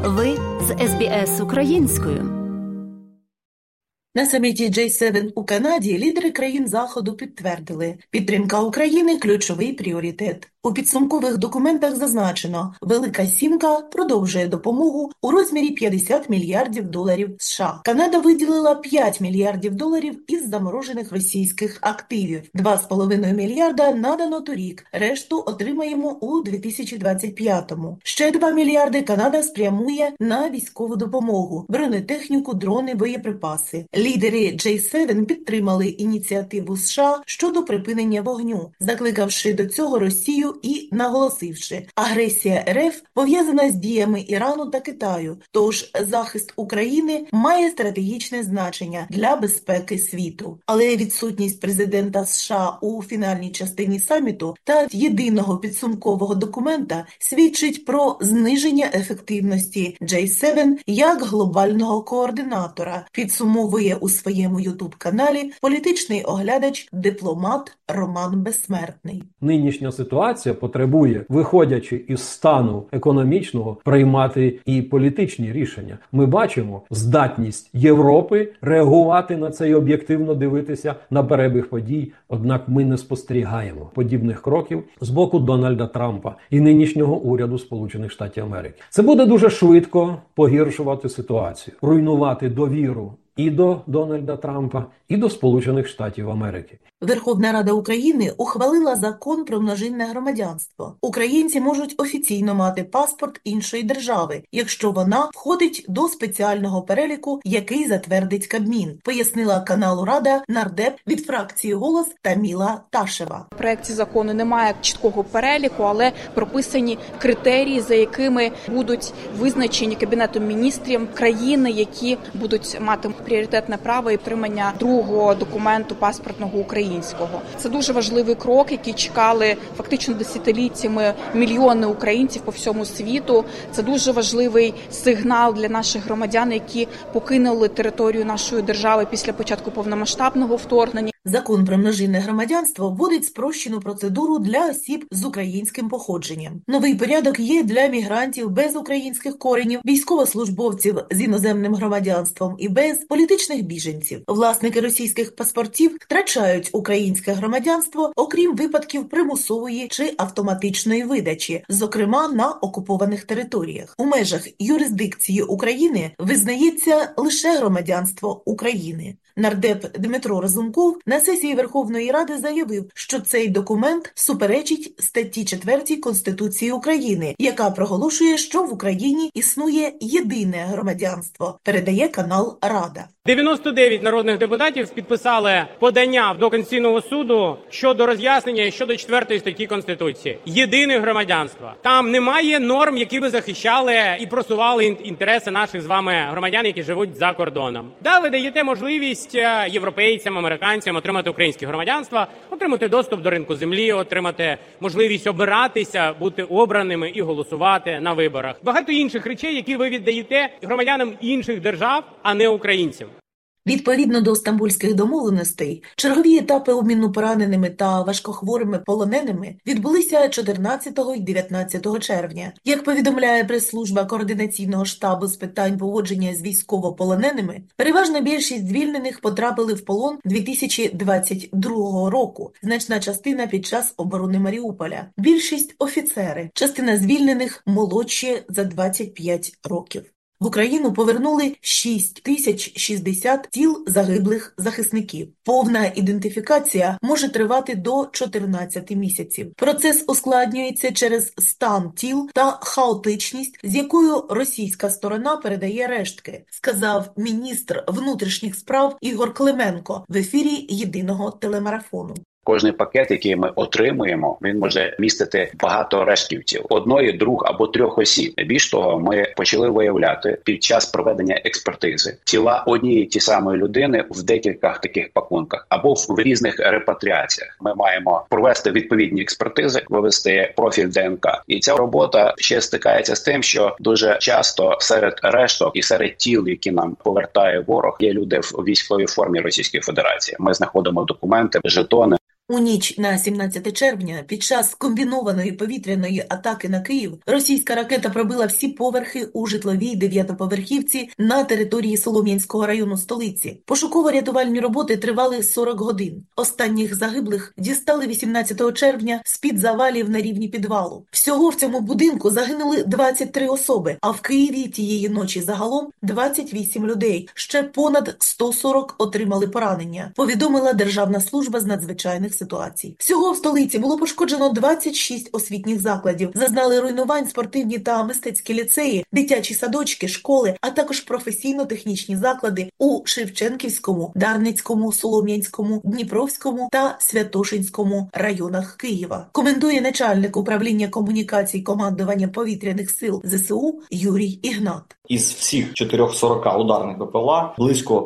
Ви з СБС українською. На саміті G7 у Канаді лідери країн Заходу підтвердили, підтримка України – ключовий пріоритет. У підсумкових документах зазначено, Велика Сімка продовжує допомогу у розмірі $50 мільярдів США. Канада виділила $5 мільярдів із заморожених російських активів. 2,5 мільярда надано торік, решту отримаємо у 2025-му. Ще 2 мільярди Канада спрямує на військову допомогу, бронетехніку, дрони, боєприпаси. Лідери G7 підтримали ініціативу США щодо припинення вогню, закликавши до цього Росію і наголосивши, агресія РФ пов'язана з діями Ірану та Китаю, тож захист України має стратегічне значення для безпеки світу. Але відсутність президента США у фінальній частині саміту та єдиного підсумкового документа свідчить про зниження ефективності G7 як глобального координатора, підсумовує у своєму YouTube-каналі політичний оглядач, дипломат Роман Безсмертний. Нинішня ситуація потребує, виходячи із стану економічного, приймати і політичні рішення. Ми бачимо здатність Європи реагувати на це і об'єктивно дивитися на перебіг подій, однак ми не спостерігаємо подібних кроків з боку Дональда Трампа і нинішнього уряду Сполучених Штатів Америки. Це буде дуже швидко погіршувати ситуацію, руйнувати довіру і до Дональда Трампа, і до Сполучених Штатів Америки. Верховна Рада України ухвалила закон про множинне громадянство. Українці можуть офіційно мати паспорт іншої держави, якщо вона входить до спеціального переліку, який затвердить Кабмін, пояснила каналу Рада нардеп від фракції «Голос» Таміла Ташева. В проекті закону немає чіткого переліку, але прописані критерії, за якими будуть визначені Кабінетом міністрів країни, які будуть мати пріоритетне право і отримання другого документу паспортного українського. Це дуже важливий крок, який чекали фактично десятиліттями мільйони українців по всьому світу. Це дуже важливий сигнал для наших громадян, які покинули територію нашої держави після початку повномасштабного вторгнення. Закон про множинне громадянство вводить спрощену процедуру для осіб з українським походженням. Новий порядок є для мігрантів без українських коренів, військовослужбовців з іноземним громадянством і без політичних біженців. Власники російських паспортів втрачають українське громадянство, окрім випадків примусової чи автоматичної видачі, зокрема на окупованих територіях. У межах юрисдикції України визнається лише громадянство України. Нардеп Дмитро Разумков на сесії Верховної Ради заявив, що цей документ суперечить статті 4 Конституції України, яка проголошує, що в Україні існує єдине громадянство, передає канал Рада. 99 народних депутатів підписали подання до Конституційного суду щодо роз'яснення щодо 4 статті Конституції. Єдине громадянство. Там немає норм, які би захищали і просували інтереси наших з вами громадян, які живуть за кордоном. Да, ви даєте можливість європейцям, американцям отримати українське громадянство, отримати доступ до ринку землі, отримати можливість обиратися, бути обраними і голосувати на виборах. Багато інших речей, які ви віддаєте громадянам інших держав, а не українцям. Відповідно до Стамбульських домовленостей, чергові етапи обміну пораненими та важкохворими полоненими відбулися 14 і 19 червня. Як повідомляє прес-служба Координаційного штабу з питань поводження з військовополоненими, переважна більшість звільнених потрапили в полон 2022 року, значна частина під час оборони Маріуполя. Більшість – офіцери, частина звільнених молодші за 25 років. В Україну повернули 6060 тіл загиблих захисників. Повна ідентифікація може тривати до 14 місяців. Процес ускладнюється через стан тіл та хаотичність, з якою російська сторона передає рештки, сказав міністр внутрішніх справ Ігор Клименко в ефірі єдиного телемарафону. Кожний пакет, який ми отримуємо, він може містити багато рештків тіл. Одної, двох або трьох осіб. Більш того, ми почали виявляти під час проведення експертизи тіла однієї ті самої людини в декількох таких пакунках або в різних репатріаціях. Ми маємо провести відповідні експертизи, вивести профіль ДНК. І ця робота ще стикається з тим, що дуже часто серед решток і серед тіл, які нам повертає ворог, є люди в військовій формі Російської Федерації. Ми знаходимо документи, жетони. У ніч на 17 червня під час комбінованої повітряної атаки на Київ російська ракета пробила всі поверхи у житловій 9-поверхівці на території Солом'янського району столиці. Пошуково-рятувальні роботи тривали 40 годин. Останніх загиблих дістали 18 червня з-під завалів на рівні підвалу. Всього в цьому будинку загинули 23 особи, а в Києві тієї ночі загалом 28 людей. Ще понад 140 отримали поранення, повідомила Державна служба з надзвичайних ситуацій. Всього в столиці було пошкоджено 26 освітніх закладів. Зазнали руйнувань спортивні та мистецькі ліцеї, дитячі садочки, школи, а також професійно-технічні заклади у Шевченківському, Дарницькому, Солом'янському, Дніпровському та Святошинському районах Києва. Коментує начальник управління комунікацій командування повітряних сил ЗСУ Юрій Ігнат. Із всіх 440 ударних БПЛА близько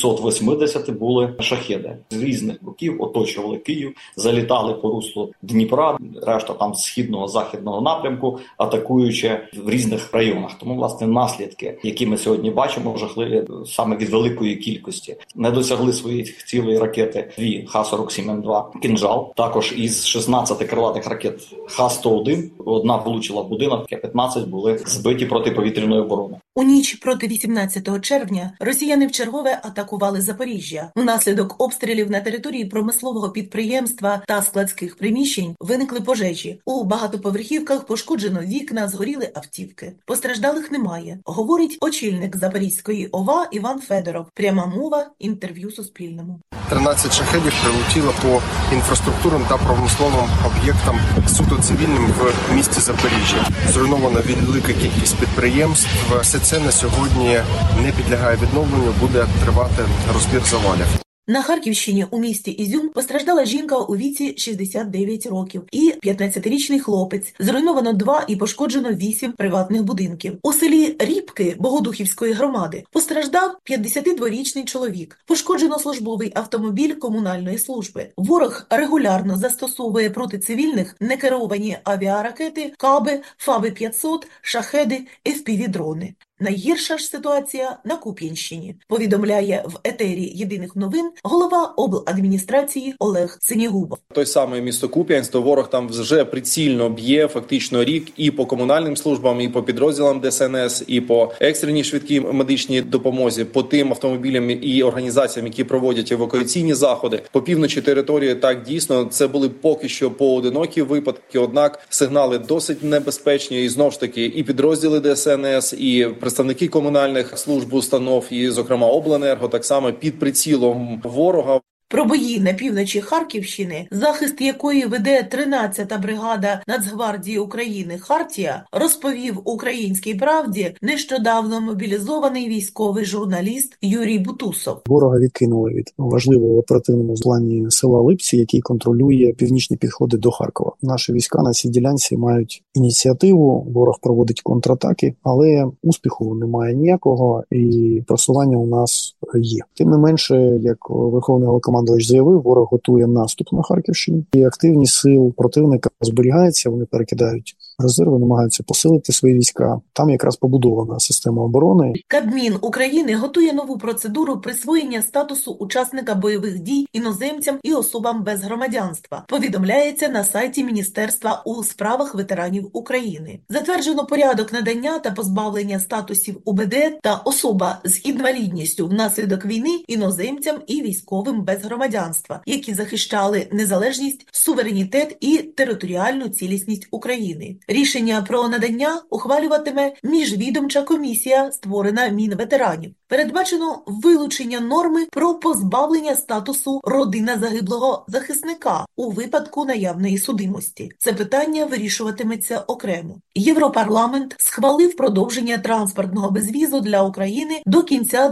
280 були шахеди. З різних боків оточували Київ, залітали по руслу Дніпра, решта там східного, західного напрямку, атакуючи в різних районах. Тому, власне, наслідки, які ми сьогодні бачимо, жахливі саме від великої кількості. Не досягли своїх цілей ракети 2 Х-47М2 «Кінжал». Також із 16 крилатих ракет Х-101 одна влучила в будинок, 15 були збиті протиповітряною обороною. У ніч проти 18 червня росіяни вчергове атакували Запоріжжя. Внаслідок обстрілів на території промислового підприємства та складських приміщень виникли пожежі. У багатоповерхівках пошкоджено вікна, згоріли автівки. Постраждалих немає, говорить очільник Запорізької ОВА Іван Федоров. Пряма мова, інтерв'ю Суспільному. 13 шахедів прилетіло по інфраструктурним та промисловим об'єктам суто цивільним в місті Запоріжжя. Зруйнована велика кількість підприємств. Все це на сьогодні не підлягає відновленню, буде тривати розбір завалів. На Харківщині у місті Ізюм постраждала жінка у віці 69 років і 15-річний хлопець. Зруйновано 2 і пошкоджено 8 приватних будинків. У селі Рібки Богодухівської громади постраждав 52-річний чоловік. Пошкоджено службовий автомобіль комунальної служби. Ворог регулярно застосовує проти цивільних некеровані авіаракети, каби, ФАБи-500, шахеди, FPV-дрони. Найгірша ж ситуація на Куп'янщині, повідомляє в етері Єдиних новин голова обладміністрації Олег Синігубов. Той самий місто Куп'янськ, то ворог там вже прицільно б'є фактично рік і по комунальним службам, і по підрозділам ДСНС, і по екстреній швидкій медичній допомозі, по тим автомобілям і організаціям, які проводять евакуаційні заходи. По півночі території так дійсно це були поки що поодинокі випадки, однак сигнали досить небезпечні, і знову ж таки і підрозділи ДСНС, і представники комунальних служб, установ, і, зокрема, обленерго, так само під прицілом ворога. Про бої на півночі Харківщини, захист якої веде 13-та бригада Нацгвардії України «Хартія», розповів «Українській правді» нещодавно мобілізований військовий журналіст Юрій Бутусов. Ворога відкинули від важливого оперативному плані села Липці, який контролює північні підходи до Харкова. Наші війська на цій ділянці мають ініціативу, ворог проводить контратаки, але успіху немає ніякого і просування у нас є. Тим не менше, як Верховний Головнокомандувач заявив, ворог готує наступ на Харківщині. І активність сил противника зберігається, вони перекидають резерви, намагаються посилити свої війська. Там якраз побудована система оборони. Кабмін України готує нову процедуру присвоєння статусу учасника бойових дій іноземцям і особам без громадянства. Повідомляється на сайті Міністерства у справах ветеранів України. Затверджено порядок надання та позбавлення статусів УБД та особа з інвалідністю внаслідок війни іноземцям і військовим без громадянства, які захищали незалежність, суверенітет і територіальну цілісність України. Рішення про надання ухвалюватиме міжвідомча комісія, створена Мінветеранів. Передбачено вилучення норми про позбавлення статусу родина загиблого захисника у випадку наявної судимості. Це питання вирішуватиметься окремо. Європарламент схвалив продовження транспортного безвізу для України до кінця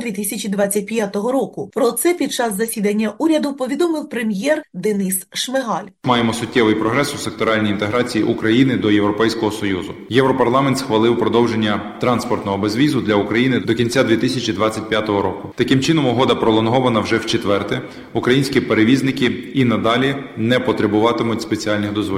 2025 року. Про це під час засідання уряду повідомив прем'єр Денис Шмигаль. Маємо суттєвий прогрес у секторальній інтеграції України до Європейського Союзу. Європарламент схвалив продовження транспортного безвізу для України до кінця 2025 року. Таким чином, угода пролонгована вже вчетверте. Українські перевізники і надалі не потребуватимуть спеціальних дозволів.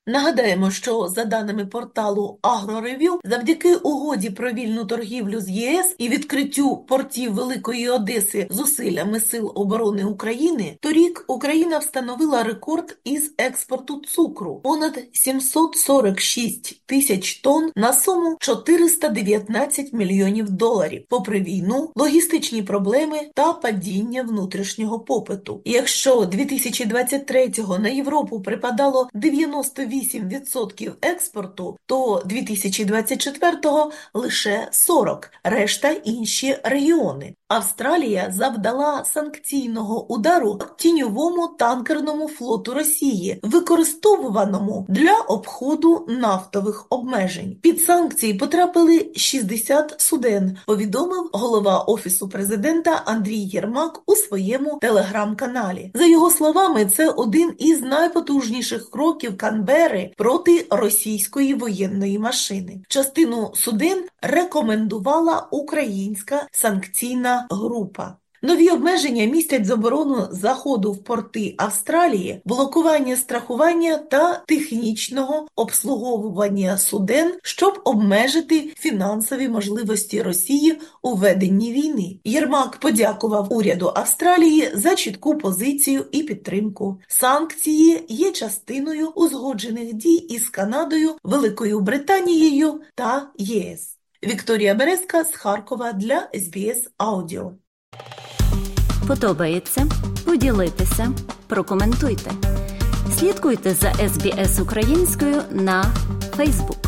Нагадаємо, що за даними порталу «Агрорев'ю», завдяки угоді про вільну торгівлю з ЄС і відкриттю портів Великої Одеси зусиллями Сил оборони України, торік Україна встановила рекорд із експорту цукру – понад 746 тисяч тонн на суму 419 мільйонів доларів, попри війну, логістичні проблеми та падіння внутрішнього попиту. Якщо 2023-го на Європу припадало 98% експорту, то 2024-го лише 40%, решта інші регіони. Австралія завдала санкційного удару тіньовому танкерному флоту Росії, використовуваному для обходу нафтових обмежень. Під санкції потрапили 60 суден, повідомив голова Офісу президента Андрій Єрмак у своєму телеграм-каналі. За його словами, це один із найпотужніших кроків Канберри проти російської воєнної машини. Частину суден рекомендувала українська санкційна група. Нові обмеження містять заборону заходу в порти Австралії, блокування страхування та технічного обслуговування суден, щоб обмежити фінансові можливості Росії у веденні війни. Єрмак подякував уряду Австралії за чітку позицію і підтримку. Санкції є частиною узгоджених дій із Канадою, Великою Британією та ЄС. Вікторія Березка з Харкова для СБС Аудіо. Подобається? Поділіться, прокоментуйте. Слідкуйте за СБС українською на Facebook.